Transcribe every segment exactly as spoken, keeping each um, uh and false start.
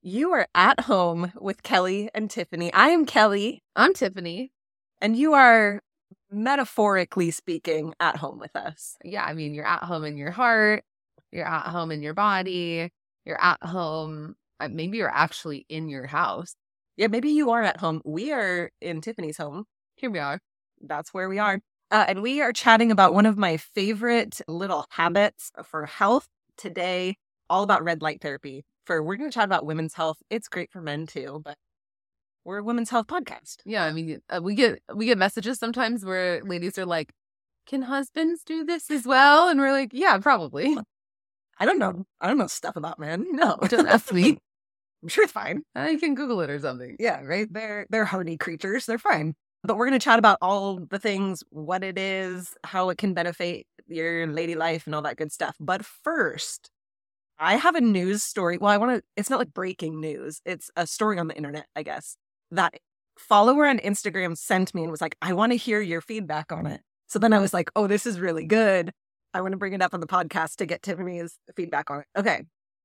You are at home with Kelly and Tiffany. I am Kelly. I'm Tiffany. And you are, metaphorically speaking, at home with us. Yeah, I mean, you're at home in your heart. You're at home in your body. You're at home. uh, Maybe you're actually in your house. Yeah, maybe you are at home. We are in Tiffany's home. Here we are. That's where we are. Uh, and we are chatting about one of my favorite little habits for health today, all about red light therapy. For We're going to chat about women's health. It's great for men too, but we're a women's health podcast. Yeah, I mean, uh, we get we get messages sometimes where ladies are like, "Can husbands do this as well?" And we're like, "Yeah, probably." I don't know. I don't know stuff about men. No, Don't ask me. I'm sure it's fine. I can Google it or something. Yeah, right. They're they're hardy creatures. They're fine. But we're going to chat about all the things, what it is, how it can benefit your lady life and all that good stuff. But first, I have a news story. Well, I want to, it's not like breaking news. It's a story on the internet, I guess, that a follower on Instagram sent me and was like, I want to hear your feedback on it. So then I was like, oh, this is really good. I want to bring it up on the podcast to get Tiffany's feedback on it. Okay.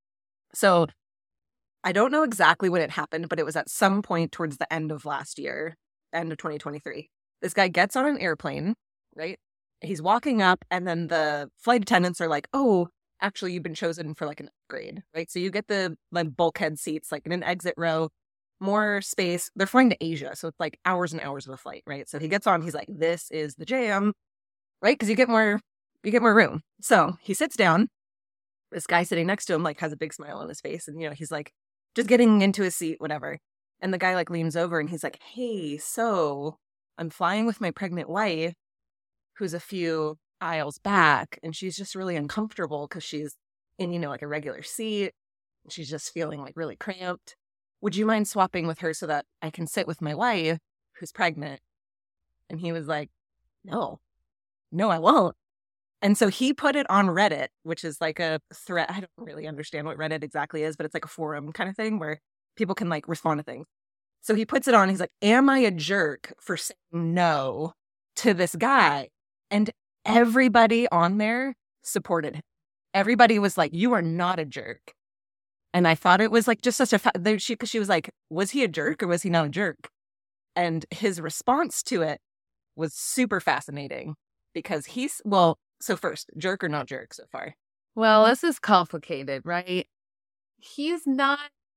So I don't know exactly when it happened, but it was at some point towards the end of last year, end of twenty twenty-three. This guy gets on an airplane, right? He's walking up and then the flight attendants are like, oh, actually, you've been chosen for like an upgrade, right? So you get the like bulkhead seats, like in an exit row, more space. They're flying to Asia. So it's like hours and hours of a flight, right? So he gets on, he's like, this is the jam, right? Because you get more, you get more room. So he sits down. This guy sitting next to him like has a big smile on his face. And, you know, he's like just getting into his seat, whatever. And the guy like leans over and he's like, hey, so I'm flying with my pregnant wife who's a few aisles back, and she's just really uncomfortable because she's in, you know, like a regular seat. She's just feeling like really cramped. Would you mind swapping with her so that I can sit with my wife who's pregnant? And he was like, no, no, I won't. And so he put it on Reddit, which is like a thread. I don't really understand what Reddit exactly is, but it's like a forum kind of thing where people can like respond to things. So he puts it on. He's like, am I a jerk for saying no to this guy? And everybody on there supported him. Everybody was like, you are not a jerk. And I thought it was like just such a, fa- there, she, cause she was like, was he a jerk or was he not a jerk? And his response to it was super fascinating because he's, well, so first, jerk or not jerk so far? Well, this is complicated, right? He's not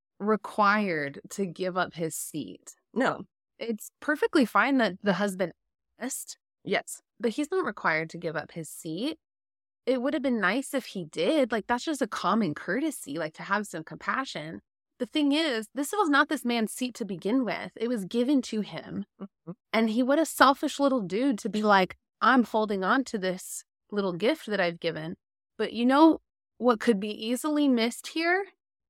required to give up his seat. No. It's perfectly fine that the husband asked, Yes. but he's not required to give up his seat. It would have been nice if he did. Like, that's just a common courtesy, like to have some compassion. The thing is, this was not this man's seat to begin with. It was given to him. Mm-hmm. And he, what a selfish little dude to be like, I'm holding on to this little gift that I've given. But you know what could be easily missed here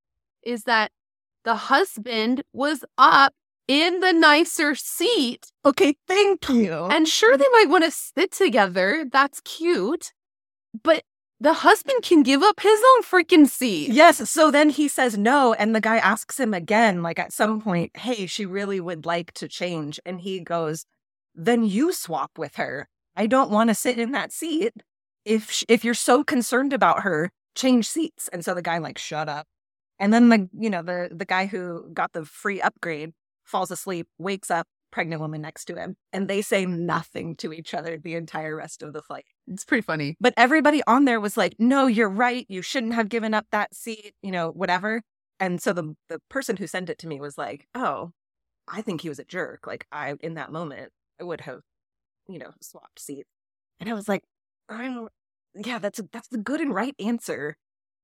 is that the husband was up in the nicer seat. Okay, thank you. And sure, they might want to sit together. That's cute. But the husband can give up his own freaking seat. Yes. So then he says no. And the guy asks him again, like at some point, hey, she really would like to change. And he goes, then you swap with her. I don't want to sit in that seat. If sh- if you're so concerned about her, change seats. And so the guy like, shut up. And then the, you know, the, the guy who got the free upgrade falls asleep, wakes up, pregnant woman next to him. And they say nothing to each other the entire rest of the flight. It's pretty funny. But everybody on there was like, no, you're right. You shouldn't have given up that seat, you know, whatever. And so the the person who sent it to me was like, oh, I think he was a jerk. Like I, in that moment, I would have, you know, swapped seats. And I was like, I'm, yeah, that's a, that's the good and right answer.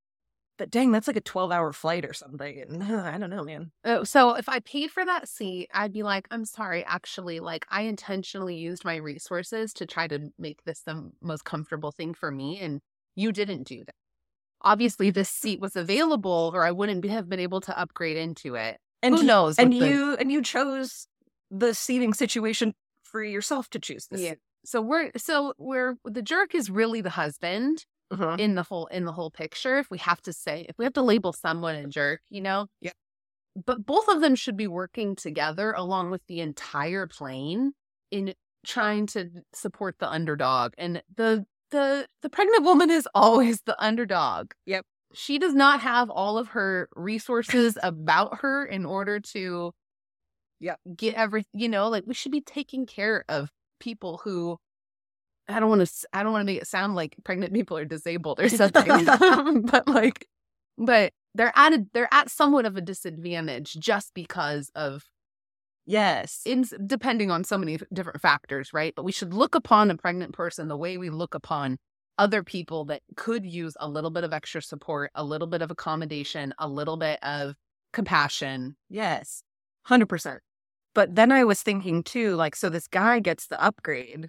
But dang, that's like a twelve hour flight or something. And uh, I don't know, man. Oh, so if I paid for that seat, I'd be like, I'm sorry, actually, like I intentionally used my resources to try to make this the most comfortable thing for me. And you didn't do that. Obviously, this seat was available or I wouldn't have been able to upgrade into it. And Who knows? And what the- you and you chose the seating situation for yourself to choose this. Yeah. So we're so we're the jerk is really the husband. Uh-huh. in the whole in the whole picture, if we have to say, if we have to label someone a jerk, you know? Yeah. But both of them should be working together along with the entire plane in trying to support the underdog. And the the the pregnant woman is always the underdog. Yep. she does not have all of her resources about her in order to Yep. get everything, you know, like we should be taking care of people who, I don't want to, I don't want to make it sound like pregnant people are disabled or something, but like, but they're at a, they're at somewhat of a disadvantage just because of, Yes. in, depending on so many different factors, right? But we should look upon a pregnant person the way we look upon other people that could use a little bit of extra support, a little bit of accommodation, a little bit of compassion. Yes. one hundred percent. But then I was thinking too, like, so this guy gets the upgrade.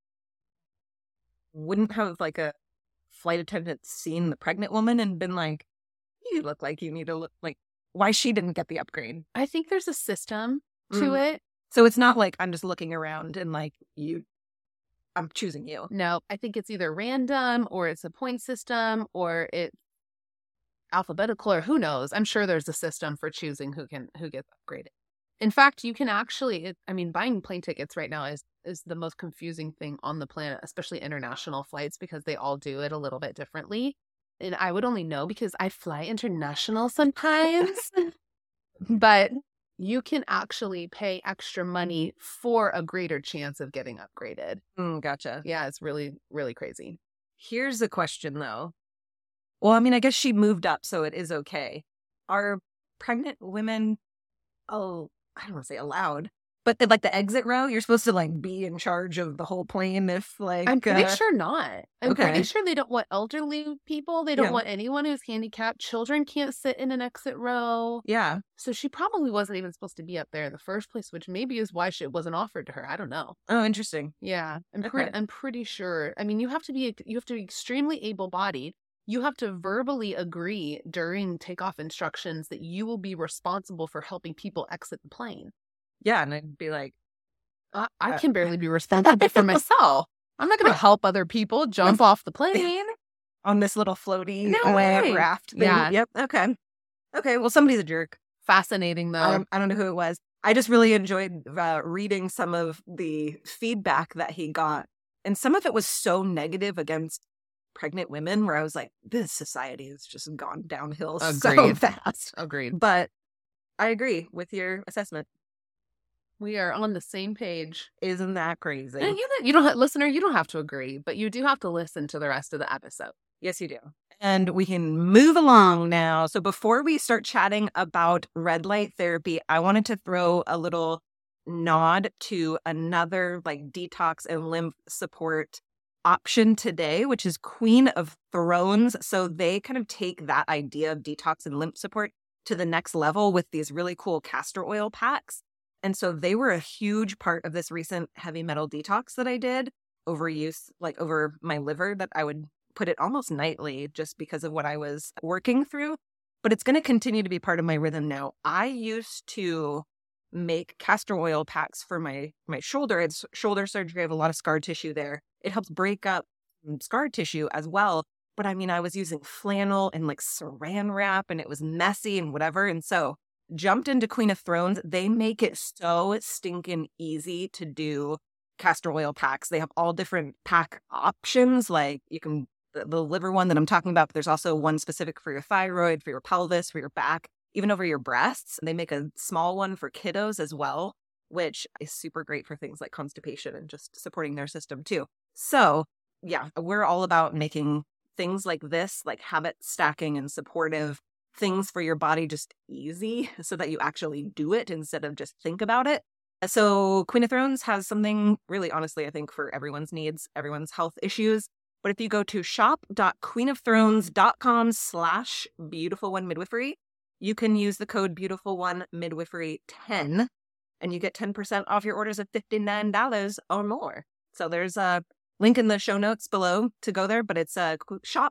Wouldn't have like a flight attendant seen the pregnant woman and been like, you look like you need to look like, why she didn't get the upgrade? I think there's a system to Mm. it. So it's not like I'm just looking around and like, you, I'm choosing you. No, I think it's either random or it's a point system or it's alphabetical or who knows. I'm sure there's a system for choosing who can who gets upgraded. In fact, you can actually, it, I mean, buying plane tickets right now is is the most confusing thing on the planet, especially international flights, because they all do it a little bit differently. And I would only know because I fly international sometimes. But you can actually pay extra money for a greater chance of getting upgraded. Mm, gotcha. Yeah, it's really, really crazy. Here's a question though. Well, I mean, I guess she moved up, so it is okay. Are pregnant women, oh, I don't want to say allowed, but the, like the exit row, you're supposed to like be in charge of the whole plane if like... I'm pretty uh, sure not. I'm okay. pretty sure they don't want elderly people. They don't Yeah. want anyone who's handicapped. Children can't sit in an exit row. Yeah. So she probably wasn't even supposed to be up there in the first place, which maybe is why she, it wasn't offered to her. I don't know. Oh, interesting. Yeah, I'm pretty. Okay. I'm pretty sure. I mean, you have to be. You have to be extremely able-bodied. You have to verbally agree during takeoff instructions that you will be responsible for helping people exit the plane. Yeah, and I'd be like, I, I Uh, can barely be responsible for myself. I'm not going to help other people jump off the plane. on this little floaty No way way. raft thing. Yeah. Yep. Okay. Okay. Well, somebody's a jerk. Fascinating, though. I don't, I don't know who it was. I just really enjoyed uh, reading some of the feedback that he got. And some of it was so negative against pregnant women where I was like, this society has just gone downhill so Agreed. fast. Agreed. But I agree with your assessment. We are on the same page. Isn't that crazy? And you, don't- you don't, have, listener, you don't have to agree, but you do have to listen to the rest of the episode. Yes, you do. And we can move along now. So before we start chatting about red light therapy, I wanted to throw a little nod to another like detox and lymph support option today, which is Queen of Thrones. So they kind of take that idea of detox and lymph support to the next level with these really cool castor oil packs. And so they were a huge part of this recent heavy metal detox that I did, overuse, like over my liver, that I would put it almost nightly just because of what I was working through. But it's going to continue to be part of my rhythm now. I used to make castor oil packs for my, my shoulder. It's shoulder surgery. I have a lot of scar tissue there. It helps break up scar tissue as well. But I mean, I was using flannel and like saran wrap and it was messy and whatever. And so jumped into Queen of Thrones. They make it so stinking easy to do castor oil packs. They have all different pack options. Like you can, the, the liver one that I'm talking about, but there's also one specific for your thyroid, for your pelvis, for your back, even over your breasts. And they make a small one for kiddos as well, which is super great for things like constipation and just supporting their system too. So yeah, we're all about making things like this, like habit stacking and supportive things for your body just easy so that you actually do it instead of just think about it. So Queen of Thrones has something really, honestly, I think for everyone's needs, everyone's health issues. But if you go to shop.queenofthrones.com slash beautiful one midwifery, you can use the code beautiful one midwifery ten and you get ten percent off your orders of fifty-nine dollars or more. So there's a link in the show notes below to go there, but it's uh,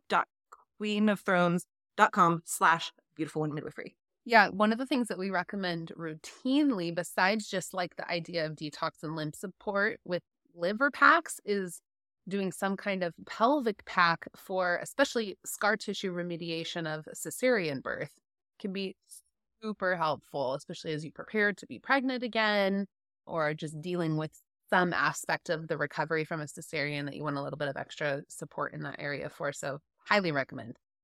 shop.queenofthrones.com slash beautiful one midwifery. Yeah, one of the things that we recommend routinely, besides just like the idea of detox and lymph support with liver packs, is doing some kind of pelvic pack for especially scar tissue remediation of cesarean birth. Can be super helpful, especially as you prepare to be pregnant again, or just dealing with some aspect of the recovery from a cesarean that you want a little bit of extra support in that area for. So highly recommend.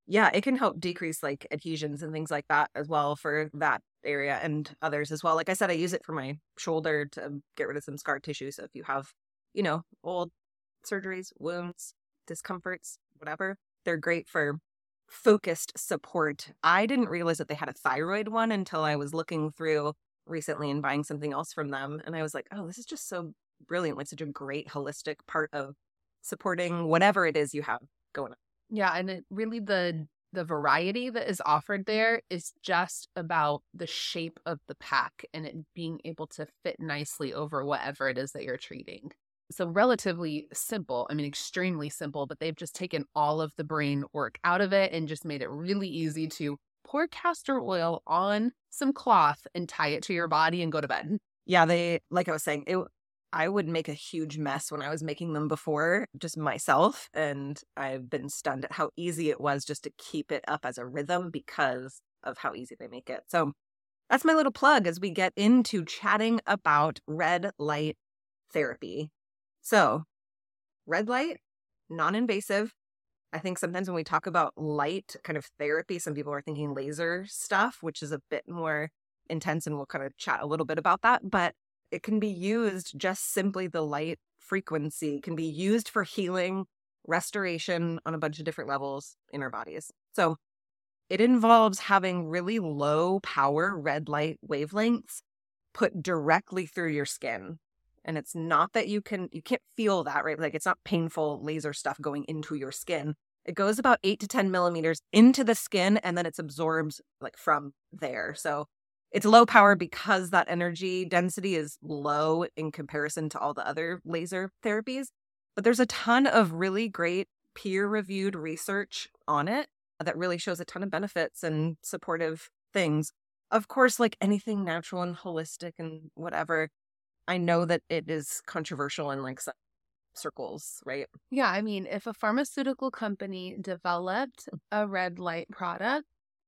Yeah, it can help decrease like adhesions and things like that as well for that area and others as well. Like I said, I use it for my shoulder to get rid of some scar tissue. So if you have, you know, old surgeries, wounds, discomforts, whatever, they're great for focused support. I didn't realize that they had a thyroid one until I was looking through recently and buying something else from them. And I was like, oh, this is just so brilliant. Like such a great holistic part of supporting whatever it is you have going on. Yeah, and it really the the variety that is offered there is just about the shape of the pack and it being able to fit nicely over whatever it is that you're treating. So relatively simple, I mean, extremely simple, but they've just taken all of the brain work out of it and just made it really easy to pour castor oil on some cloth and tie it to your body and go to bed. Yeah, they, like I was saying, it, I would make a huge mess when I was making them before, just myself. And I've been stunned at how easy it was just to keep it up as a rhythm because of how easy they make it. So that's my little plug as we get into chatting about red light therapy. So red light, non-invasive. I think sometimes when we talk about light kind of therapy, some people are thinking laser stuff, which is a bit more intense. And we'll kind of chat a little bit about that. But it can be used, just simply the light frequency can be used for healing, restoration on a bunch of different levels in our bodies. So it involves having really low power red light wavelengths put directly through your skin. And it's not that you can, you can't feel that, right? Like it's not painful laser stuff going into your skin. It goes about eight to ten millimeters into the skin and then it's absorbed like from there. So it's low power because that energy density is low in comparison to all the other laser therapies. But there's a ton of really great peer-reviewed research on it that really shows a ton of benefits and supportive things. Of course, like anything natural and holistic and whatever, I know that it is controversial in like some circles, right? Yeah, I mean, if a pharmaceutical company developed a red light product,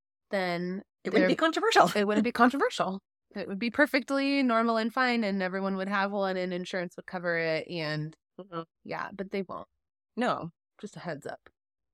then it wouldn't be controversial. It wouldn't be controversial. It would be perfectly normal and fine, and everyone would have one, and insurance would cover it. And mm-hmm. yeah, but they won't. No, just a heads up.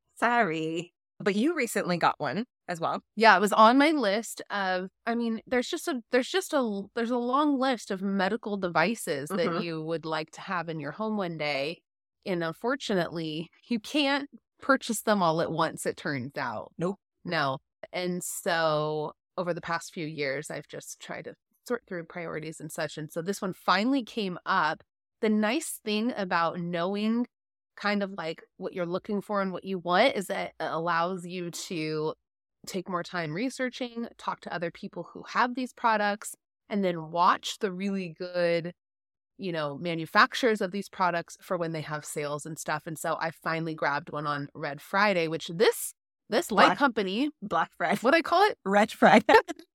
Sorry, but you recently got one as well. Yeah, it was on my list of. I mean, there's just a there's just a there's a long list of medical devices mm-hmm. that you would like to have in your home one day, and unfortunately, you can't purchase them all at once. It turns out. Nope. No. And so over the past few years, I've just tried to sort through priorities and such. And so this one finally came up. The nice thing about knowing kind of like what you're looking for and what you want is that it allows you to take more time researching, talk to other people who have these products, and then watch the really good, you know, manufacturers of these products for when they have sales and stuff. And so I finally grabbed one on Red Friday, which this This light Black, company, Black Friday, what do I call it? Red Friday.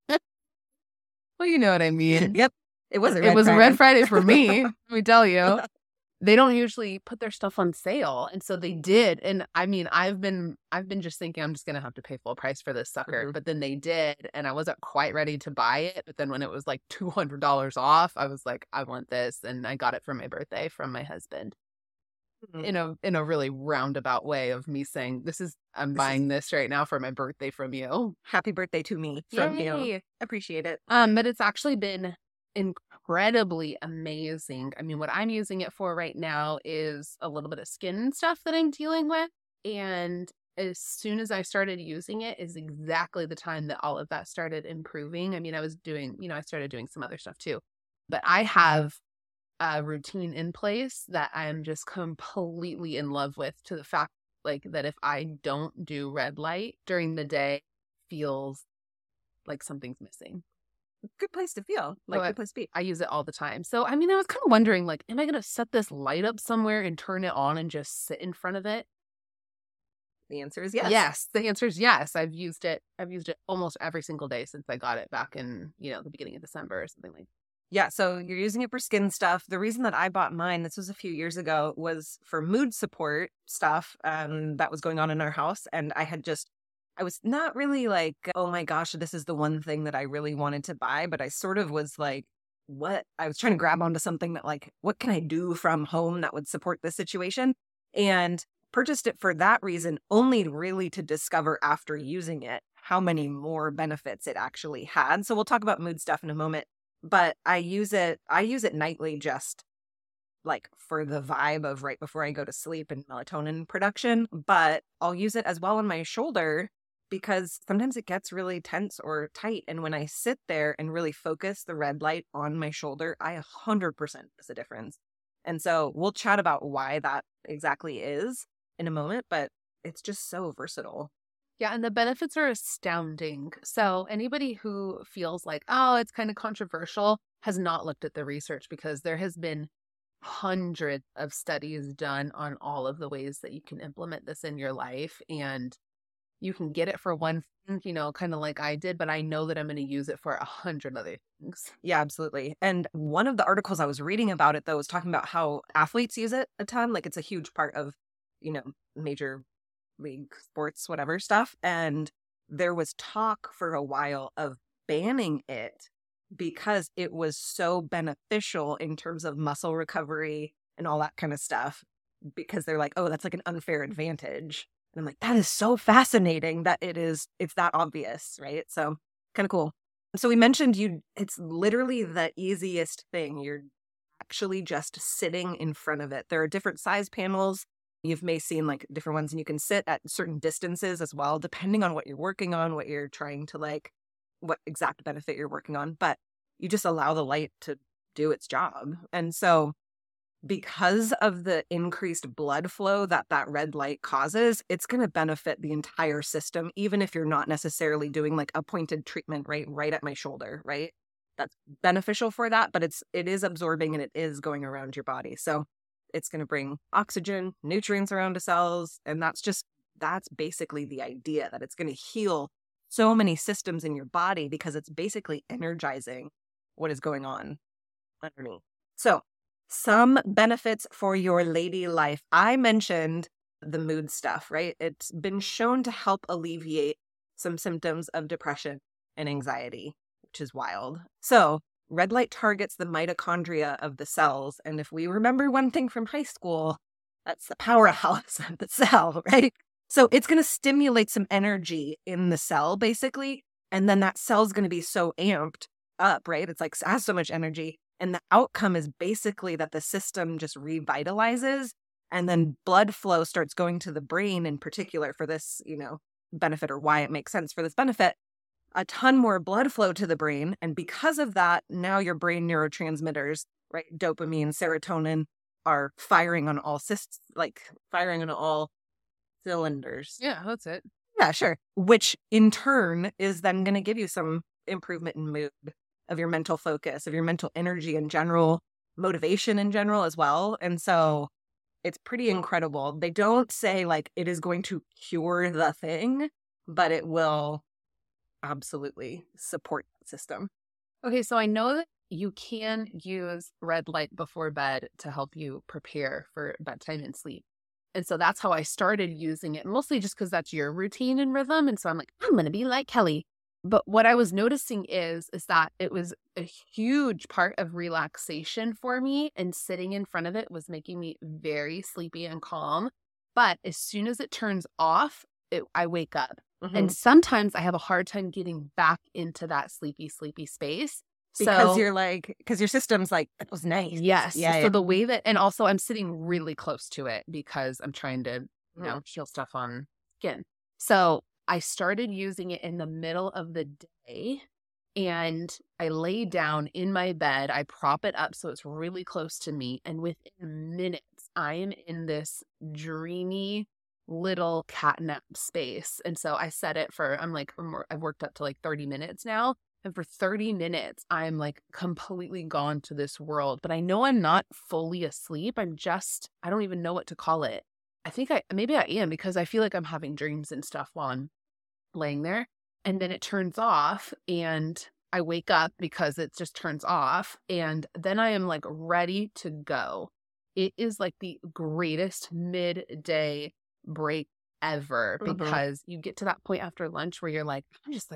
Well, you know what I mean. Yep. It was a Red It was Friday. a Red Friday for me, let me tell you. They don't usually put their stuff on sale. And so they did. And I mean, I've been I've been just thinking I'm just going to have to pay full price for this sucker. Mm-hmm. But then they did. And I wasn't quite ready to buy it. But then when it was like two hundred dollars off, I was like, I want this. And I got it for my birthday from my husband. In a in a really roundabout way of me saying, this is, I'm this buying is... this right now for my birthday from you. Happy birthday to me from Yay. you. Appreciate it. Um, but it's actually been incredibly amazing. I mean, what I'm using it for right now is a little bit of skin stuff that I'm dealing with. And as soon as I started using it is exactly the time that all of that started improving. I mean, I was doing, you know, I started doing some other stuff too. But I have a routine in place that I'm just completely in love with, to the fact like that if I don't do red light during the day, feels like something's missing. Good place to feel, like so good place to be. I use it all the time. So I mean, I was kind of wondering, like, am I going to set this light up somewhere and turn it on and just sit in front of it? The answer is yes. Yes, the answer is yes. I've used it. I've used it almost every single day since I got it back in, you know, the beginning of December or something like that. Yeah, so you're using it for skin stuff. The reason that I bought mine, this was a few years ago, was for mood support stuff um, that was going on in our house. And I had just, I was not really like, oh my gosh, this is the one thing that I really wanted to buy. But I sort of was like, what? I was trying to grab onto something that like, what can I do from home that would support this situation? And purchased it for that reason, only really to discover after using it how many more benefits it actually had. So we'll talk about mood stuff in a moment, but I use it, I use it nightly just like for the vibe of right before I go to sleep and melatonin production, but I'll use it as well on my shoulder because sometimes it gets really tense or tight. And when I sit there and really focus the red light on my shoulder, I one hundred percent notice a difference. And so we'll chat about why that exactly is in a moment, but it's just so versatile. Yeah, and the benefits are astounding. So anybody who feels like, oh, it's kind of controversial has not looked at the research, because there has been hundreds of studies done on all of the ways that you can implement this in your life. And you can get it for one thing, you know, kind of like I did, but I know that I'm going to use it for a hundred other things. Yeah, absolutely. And one of the articles I was reading about it, though, was talking about how athletes use it a ton. Like it's a huge part of, you know, major league sports, whatever stuff. And there was talk for a while of banning it because it was so beneficial in terms of muscle recovery and all that kind of stuff, because they're like, oh, that's like an unfair advantage. And I'm like, that is so fascinating that it is, it's that obvious, right? So kind of cool. So we mentioned you, it's literally the easiest thing. You're actually just sitting in front of it. There are different size panels. You've may seen like different ones, and you can sit at certain distances as well, depending on what you're working on, what you're trying to like, what exact benefit you're working on. But you just allow the light to do its job. And so because of the increased blood flow that that red light causes, it's going to benefit the entire system, even if you're not necessarily doing like a pointed treatment right right at my shoulder, right? That's beneficial for that, but it's it is absorbing and it is going around your body. So it's going to bring oxygen, nutrients around to cells, and that's just that's basically the idea, that it's going to heal so many systems in your body because it's basically energizing what is going on underneath. So some benefits for your lady life. I mentioned the mood stuff, right? It's been shown to help alleviate some symptoms of depression and anxiety, which is wild. So red light targets the mitochondria of the cells. And if we remember one thing from high school, that's the powerhouse of the cell, right? So it's going to stimulate some energy in the cell, basically. And then that cell's going to be so amped up, right? It's like, it has so much energy. And the outcome is basically that the system just revitalizes, and then blood flow starts going to the brain in particular for this, you know, benefit, or why it makes sense for this benefit. A ton more blood flow to the brain. And because of that, now your brain neurotransmitters, right, dopamine, serotonin, are firing on all cysts, like firing on all cylinders. Yeah, that's it. Yeah, sure. Which in turn is then going to give you some improvement in mood, of your mental focus, of your mental energy in general, motivation in general as well. And so it's pretty incredible. They don't say like it is going to cure the thing, but it will absolutely support that system. Okay, so I know that you can use red light before bed to help you prepare for bedtime and sleep. And so that's how I started using it, mostly just because that's your routine and rhythm. And so I'm like, I'm going to be like Kelly. But what I was noticing is, is that it was a huge part of relaxation for me, and sitting in front of it was making me very sleepy and calm. But as soon as it turns off, it, I wake up. Mm-hmm. And sometimes I have a hard time getting back into that sleepy, sleepy space. Because so, you're like, because your system's like, that was nice. Yes. Yeah, so yeah. the way that, and also I'm sitting really close to it because I'm trying to, you know, heal stuff on skin. So I started using it in the middle of the day, and I lay down in my bed. I prop it up so it's really close to me. And within minutes, I am in this dreamy little catnap space. And so I set it for, I'm like, I've worked up to like thirty minutes now. And for thirty minutes, I'm like completely gone to this world. But I know I'm not fully asleep. I'm just, I don't even know what to call it. I think I, maybe I am, because I feel like I'm having dreams and stuff while I'm laying there. And then it turns off and I wake up because it just turns off. And then I am like ready to go. It is like the greatest midday break ever, because mm-hmm. you get to that point after lunch where you're like, I'm just like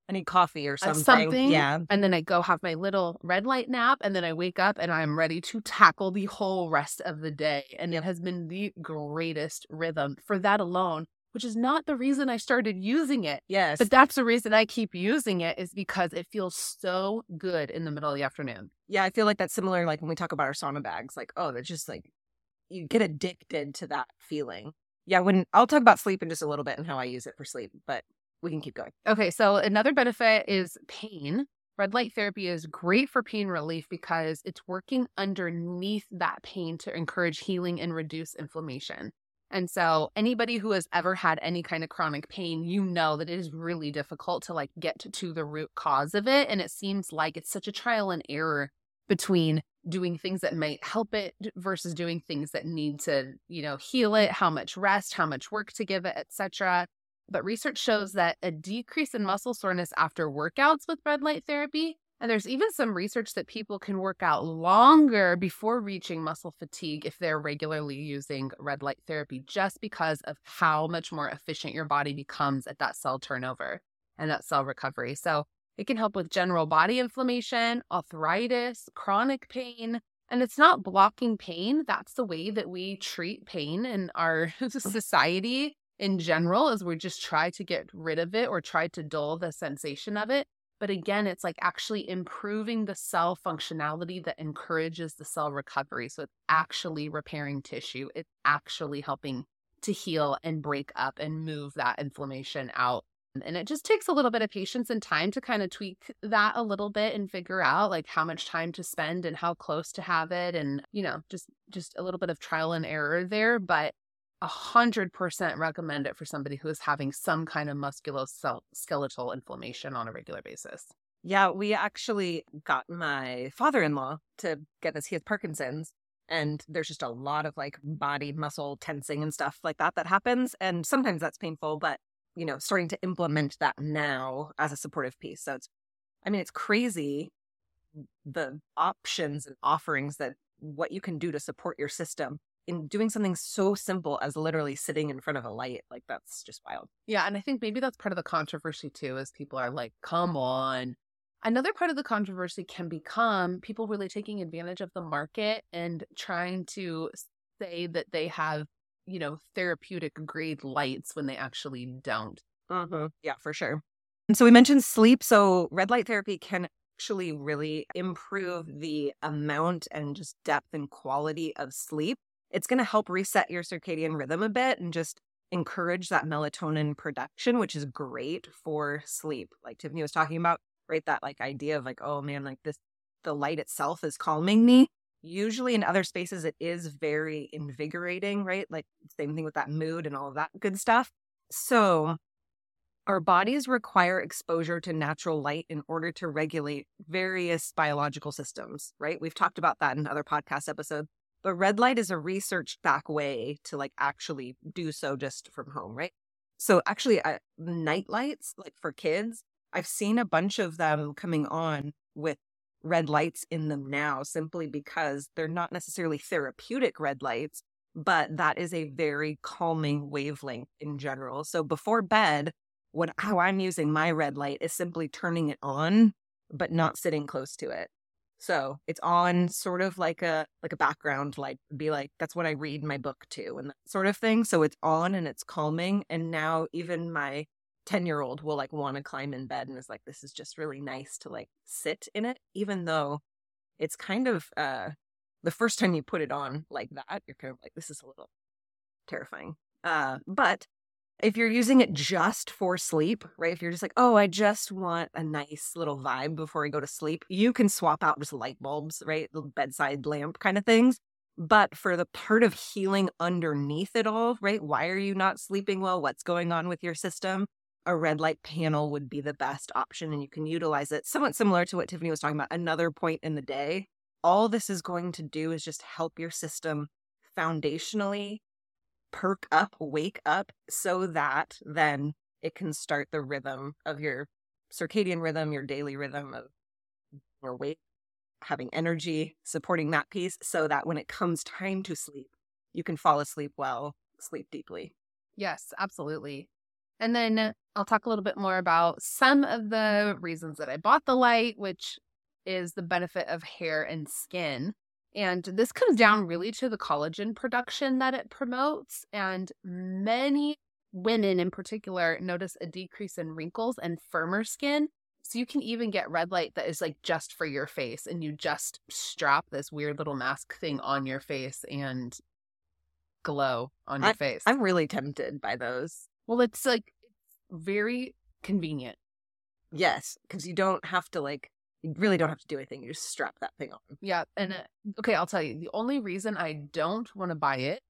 I need coffee or uh, something. something. Yeah. And then I go have my little red light nap, and then I wake up and I'm ready to tackle the whole rest of the day. And Yep. it has been the greatest rhythm for that alone, which is not the reason I started using it. Yes. But that's the reason I keep using it, is because it feels so good in the middle of the afternoon. Yeah, I feel like that's similar, like when we talk about our sauna bags, like, oh, they're just like, you get addicted to that feeling. Yeah, when I'll talk about sleep in just a little bit and how I use it for sleep, but we can keep going. Okay, so another benefit is pain. Red light therapy is great for pain relief because it's working underneath that pain to encourage healing and reduce inflammation. And so anybody who has ever had any kind of chronic pain, you know that it is really difficult to like get to, to the root cause of it. And it seems like it's such a trial and error between doing things that might help it versus doing things that need to, you know, heal it, how much rest, how much work to give it, et cetera. But research shows that a decrease in muscle soreness after workouts with red light therapy, and there's even some research that people can work out longer before reaching muscle fatigue if they're regularly using red light therapy, just because of how much more efficient your body becomes at that cell turnover and that cell recovery. So it can help with general body inflammation, arthritis, chronic pain, and it's not blocking pain. That's the way that we treat pain in our society in general, is we just try to get rid of it or try to dull the sensation of it. But again, it's like actually improving the cell functionality that encourages the cell recovery. So it's actually repairing tissue. It's actually helping to heal and break up and move that inflammation out. And it just takes a little bit of patience and time to kind of tweak that a little bit and figure out like how much time to spend and how close to have it. And, you know, just, just a little bit of trial and error there. But a hundred percent recommend it for somebody who is having some kind of musculoskeletal inflammation on a regular basis. Yeah, we actually got my father-in-law to get this. He has Parkinson's, and there's just a lot of like body muscle tensing and stuff like that that happens. And sometimes that's painful, but you know, starting to implement that now as a supportive piece. So it's, I mean, it's crazy the options and offerings that what you can do to support your system in doing something so simple as literally sitting in front of a light. Like, that's just wild. Yeah. And I think maybe that's part of the controversy too, is people are like, come on. Another part of the controversy can become people really taking advantage of the market and trying to say that they have, you know, therapeutic grade lights when they actually don't. Mm-hmm. Yeah, for sure. And so we mentioned sleep. So red light therapy can actually really improve the amount and just depth and quality of sleep. It's going to help reset your circadian rhythm a bit and just encourage that melatonin production, which is great for sleep. Like Tiffany was talking about, right? That like idea of like, oh man, like this, the light itself is calming me. Usually in other spaces, it is very invigorating, right? Like same thing with that mood and all of that good stuff. So our bodies require exposure to natural light in order to regulate various biological systems, right? We've talked about that in other podcast episodes. But red light is a research back way to like actually do so just from home, right? So actually uh, night lights, like for kids, I've seen a bunch of them coming on with red lights in them now, simply because they're not necessarily therapeutic red lights, but that is a very calming wavelength in general. So before bed, what how I'm using my red light is simply turning it on, but not sitting close to it. So it's on sort of like a like a background light, be like, that's what I read my book to and that sort of thing. So it's on and it's calming. And now even my ten year old will like want to climb in bed and is like, this is just really nice to like sit in it, even though it's kind of uh the first time you put it on like that, you're kind of like, this is a little terrifying. Uh, but if you're using it just for sleep, right? If you're just like, oh, I just want a nice little vibe before I go to sleep, you can swap out just light bulbs, right? The bedside lamp kind of things. But for the part of healing underneath it all, right? Why are you not sleeping well? What's going on with your system? A red light panel would be the best option, and you can utilize it somewhat similar to what Tiffany was talking about, another point in the day. All this is going to do is just help your system foundationally perk up, wake up, so that then it can start the rhythm of your circadian rhythm, your daily rhythm of your wake, having energy, supporting that piece, so that when it comes time to sleep, you can fall asleep well, sleep deeply. Yes, absolutely. And then I'll talk a little bit more about some of the reasons that I bought the light, which is the benefit of hair and skin. And this comes down really to the collagen production that it promotes. And many women in particular notice a decrease in wrinkles and firmer skin. So you can even get red light that is like just for your face, and you just strap this weird little mask thing on your face and glow on your I, face. I'm really tempted by those. Well, it's like very convenient. Yes, because you don't have to like, you really don't have to do anything. You just strap that thing on. Yeah. And uh, okay, I'll tell you, the only reason I don't want to buy it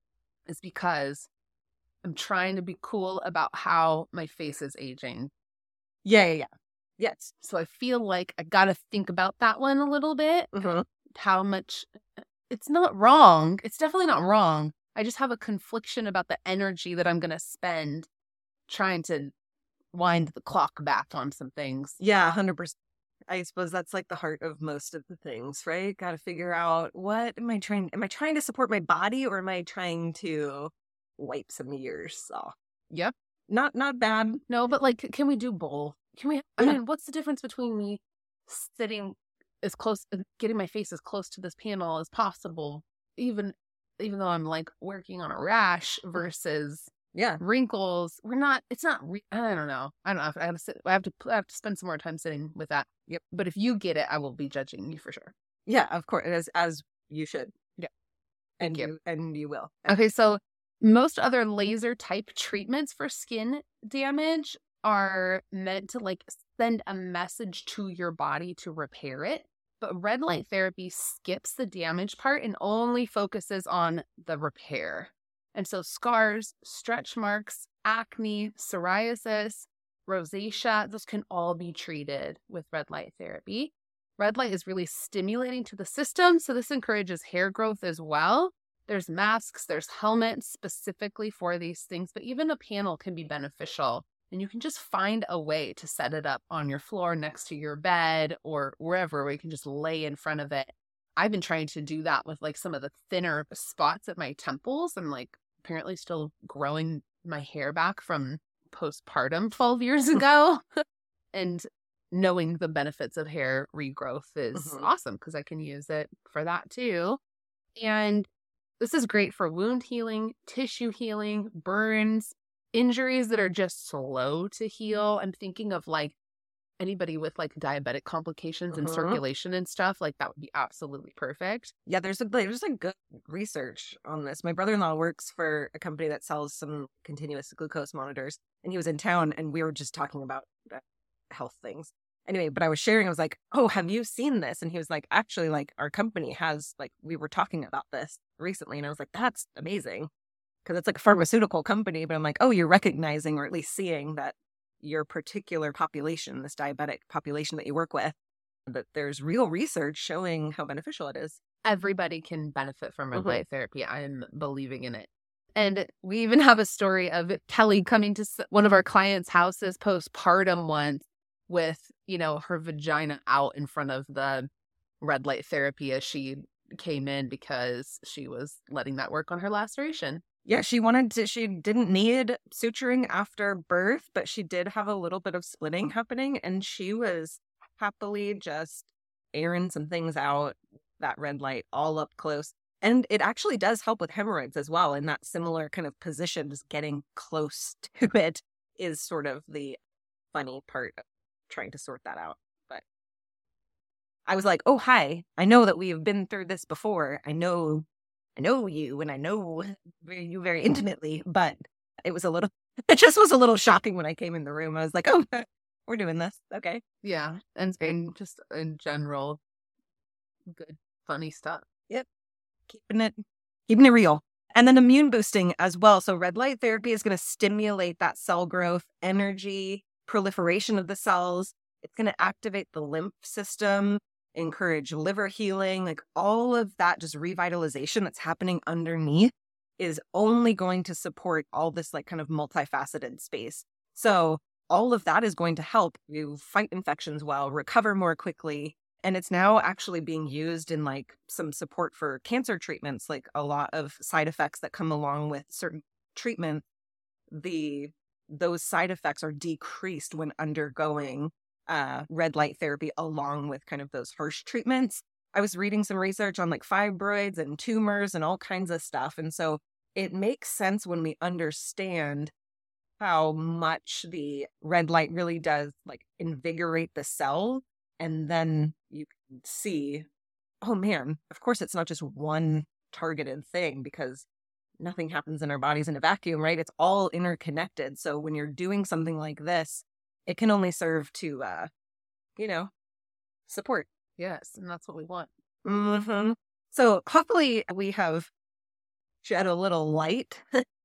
is because I'm trying to be cool about how my face is aging. Yeah, yeah, yeah. Yes. So I feel like I got to think about that one a little bit. Mm-hmm. How much, it's not wrong. It's definitely not wrong. I just have a confliction about the energy that I'm going to spend trying to wind the clock back on some things. Yeah, one hundred percent. I suppose that's like the heart of most of the things, right? Got to figure out, what am I trying, am I trying to support my body, or am I trying to wipe some years off? Yep. Not, not bad. No, but like, can we do both? Can we, I Yeah. mean, what's the difference between me sitting as close, getting my face as close to this panel as possible, even, even though I'm like working on a rash, versus Yeah. wrinkles? We're not, it's not, re- I don't know. I don't know. I have to sit, I have to, I have to spend some more time sitting with that. Yep. But if you get it, I will be judging you for sure. Yeah, of course, as as you should. Yeah. And Thank you. you and you will. Okay, so most other laser type treatments for skin damage are meant to like send a message to your body to repair it. But red light therapy skips the damage part and only focuses on the repair. And so scars, stretch marks, acne, psoriasis, rosacea, those can all be treated with red light therapy. Red light is really stimulating to the system, so this encourages hair growth as well. There's masks, there's helmets specifically for these things, but even a panel can be beneficial. And you can just find a way to set it up on your floor next to your bed or wherever, where you can just lay in front of it. I've been trying to do that with like some of the thinner spots at my temples. I'm like apparently still growing my hair back from postpartum twelve years ago. And knowing the benefits of hair regrowth is Mhm. awesome because I can use it for that too. And this is great for wound healing, tissue healing, burns, injuries that are just slow to heal. I'm thinking of like anybody with like diabetic complications and Mhm. circulation and stuff. Like that would be absolutely perfect. Yeah, there's a, there's like good research on this. My brother-in-law works for a company that sells some continuous glucose monitors, and he was in town, and we were just talking about uh, health things. Anyway, but I was sharing, I was like, oh, have you seen this? And he was like, actually, like our company has, like, we were talking about this recently. And I was like, that's amazing. Because it's like a pharmaceutical company, but I'm like, oh, you're recognizing or at least seeing that your particular population, this diabetic population that you work with, that there's real research showing how beneficial it is. Everybody can benefit from red Mhm. light therapy. I'm believing in it. And we even have a story of Kelly coming to s- one of our clients' houses postpartum once with, you know, her vagina out in front of the red light therapy as she came in because she was letting that work on her laceration. Yeah, she wanted to, she didn't need suturing after birth, but she did have a little bit of splitting happening, and she was happily just airing some things out, that red light all up close. And it actually does help with hemorrhoids as well, in that similar kind of position. Just getting close to it is sort of the funny part of trying to sort that out. But I was like, oh, hi, I know that we have been through this before. I know I know you, and I know you very intimately, but it was a little, it just was a little shocking when I came in the room. I was like, oh, we're doing this. Okay. Yeah. And, and just in general, good, funny stuff. Keeping it, keeping it real. And then immune boosting as well. So red light therapy is going to stimulate that cell growth, energy, proliferation of the cells. It's going to activate the lymph system, encourage liver healing, like all of that just revitalization that's happening underneath is only going to support all this like kind of multifaceted space. So all of that is going to help you fight infections well, recover more quickly. And it's now actually being used in like some support for cancer treatments, like a lot of side effects that come along with certain treatment. The those side effects are decreased when undergoing uh, red light therapy along with kind of those harsh treatments. I was reading some research on like fibroids and tumors and all kinds of stuff. And so it makes sense when we understand how much the red light really does like invigorate the cell. And then you can see, oh man, of course it's not just one targeted thing, because nothing happens in our bodies in a vacuum, right? It's all interconnected. So when you're doing something like this, it can only serve to, uh, you know, support. Yes, and that's what we want. Mm-hmm. So hopefully we have shed a little light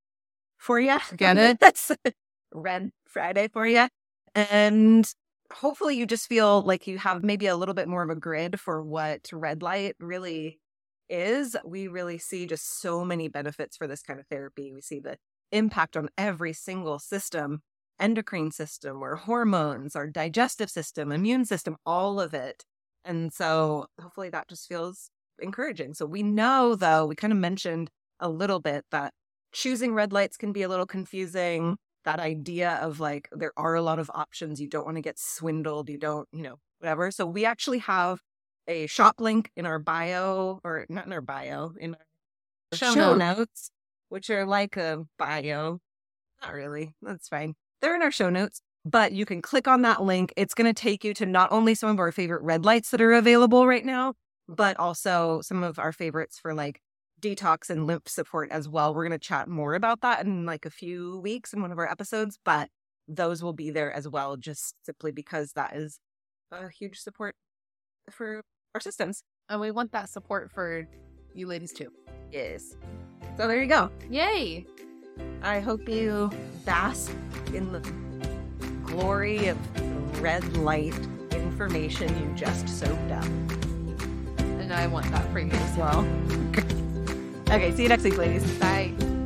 for you. Get it? That's Red Friday for you. And hopefully you just feel like you have maybe a little bit more of a grid for what red light really is. We really see just so many benefits for this kind of therapy. We see the impact on every single system, endocrine system, our hormones, our digestive system, immune system, all of it. And so hopefully that just feels encouraging. So we know, though, we kind of mentioned a little bit that choosing red lights can be a little confusing. That idea of like, there are a lot of options. You don't want to get swindled. You don't, you know, whatever. So we actually have a shop link in our bio, or not in our bio, in our Show show notes. notes, which are like a bio. Not really. That's fine. They're in our show notes. But you can click on that link. It's going to take you to not only some of our favorite red lights that are available right now, but also some of our favorites for like detox and lymph support as well. We're going to chat more about that in like a few weeks in one of our episodes, but those will be there as well, just simply because that is a huge support for our systems. And we want that support for you ladies too. Yes. So there you go. Yay! I hope you bask in the glory of red light information you just soaked up. And I want that for you as well. Okay, see you next week, ladies. Bye.